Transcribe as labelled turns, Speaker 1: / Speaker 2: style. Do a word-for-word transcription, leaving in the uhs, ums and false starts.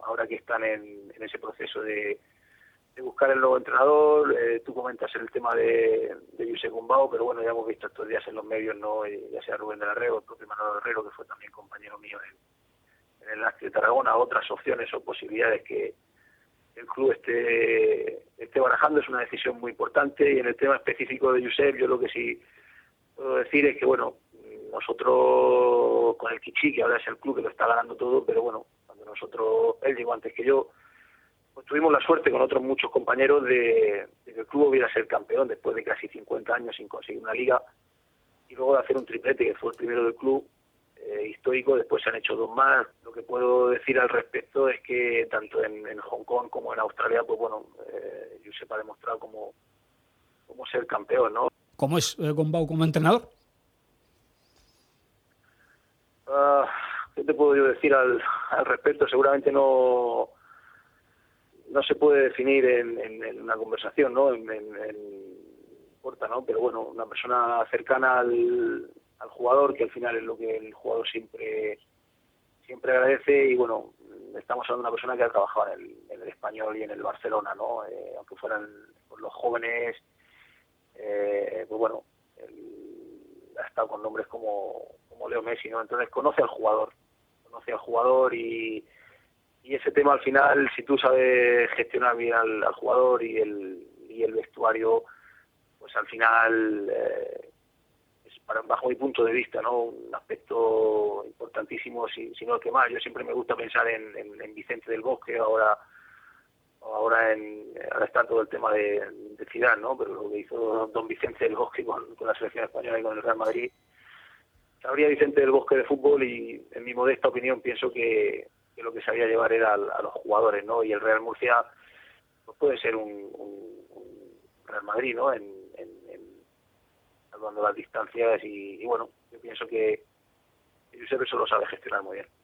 Speaker 1: ahora que están en, en ese proceso de, de buscar el nuevo entrenador. Eh, tú comentas el tema de, de Josep Gumbau, pero bueno, ya hemos visto estos días en los medios, no, ya sea Rubén de la Rego, el propio Manolo Herrero, que fue también compañero mío en, en el Lácteo de Tarragona, otras opciones o posibilidades que el club esté, esté barajando. Es una decisión muy importante, y en el tema específico de Josep, yo lo que sí puedo decir es que, bueno, nosotros con el Kichi, que ahora es el club que lo está ganando todo, pero bueno, cuando nosotros, él llegó antes que yo, pues tuvimos la suerte con otros muchos compañeros de, de que el club hubiera ser campeón después de casi cincuenta años sin conseguir una liga, y luego de hacer un triplete, que fue el primero del club, eh, histórico. Después se han hecho dos más. Lo que puedo decir al respecto es que tanto en, en Hong Kong como en Australia, pues bueno, eh, Josep ha demostrado como, como ser campeón, ¿no?
Speaker 2: ¿Cómo es eh, Gumbau como entrenador?
Speaker 1: Uh, ¿Qué te puedo yo decir al, al respecto? Seguramente no no se puede definir en, en, en una conversación, ¿no? En, en, en corta, ¿no? Pero bueno, una persona cercana al, al jugador, que al final es lo que el jugador siempre siempre agradece. Y bueno, estamos hablando de una persona que ha trabajado en el, en el Español y en el Barcelona, ¿no? Eh, aunque fueran pues, los jóvenes, eh, pues bueno, el, ha estado con nombres como, como Leo Messi, ¿no? Entonces conoce al jugador, conoce al jugador y, y ese tema al final, si tú sabes gestionar bien al, al jugador y el, y el vestuario, pues al final, eh, es para, bajo mi punto de vista, ¿no? Un aspecto importantísimo, si, si no el que más. Yo siempre me gusta pensar en, en, en Vicente del Bosque, ahora ahora en ahora está todo el tema de, de Zidane, ¿no? Pero lo que hizo don Vicente del Bosque con, con la selección española y con el Real Madrid, sabría Vicente del Bosque de fútbol, y en mi modesta opinión pienso que, que lo que sabía llevar era a, a los jugadores, ¿no? Y el Real Murcia pues puede ser un, un, un Real Madrid, ¿no? En, en, en salvando las distancias, y, y bueno, yo pienso que Josep eso lo sabe gestionar muy bien.